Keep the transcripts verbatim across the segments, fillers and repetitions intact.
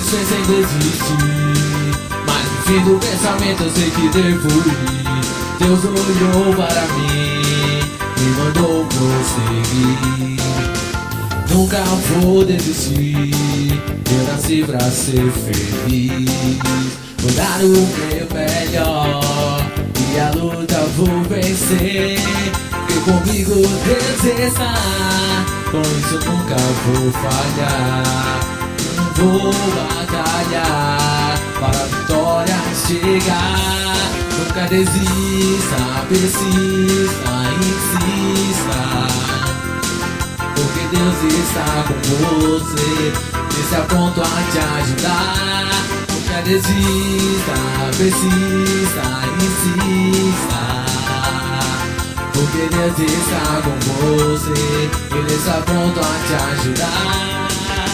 sei sem desistir, mas no fim do pensamento eu sei que devo ir. Deus olhou para mim e mandou prosseguir. Nunca vou desistir, eu nasci pra ser feliz. Vou dar o meu melhor e a luta vou vencer. Porque comigo Deus está, com isso nunca vou falhar. Vou batalhar para a vitória chegar. Nunca desista, persista, insista, porque Deus está com você, Ele está pronto a te ajudar. Nunca desista, persista, insista, porque Deus está com você, Ele está pronto a te ajudar.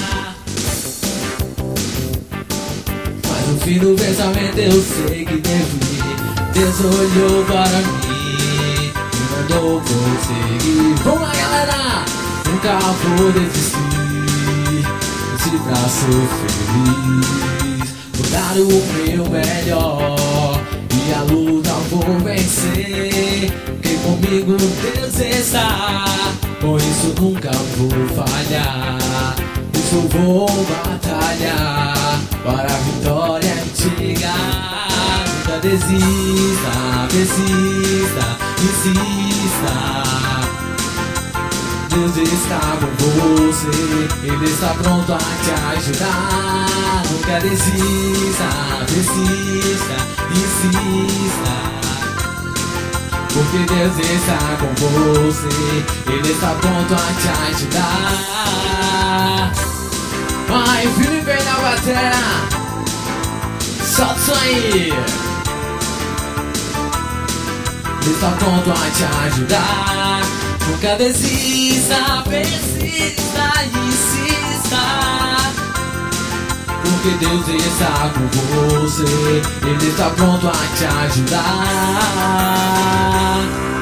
Mas no fim do pensamento eu sei que devo ir. Deus olhou para mim e mandou prosseguir. Vamos lá, galera! Nunca vou desistir, nasci pra ser feliz. Vou dar o meu melhor e a luta vou vencer. Porque comigo Deus está, com isso nunca vou falhar. Isso vou batalhar para a vitória chegar. Nunca desista, persista, insista, Deus está com você, Ele está pronto a te ajudar. Nunca desista, persista, insista, porque Deus está com você, Ele está pronto a te ajudar. Vai, Felipe aí na bateria, solta isso aí. Ele está pronto a te ajudar. Nunca desista, persista, insista, porque Deus está com você, Ele está pronto a te ajudar.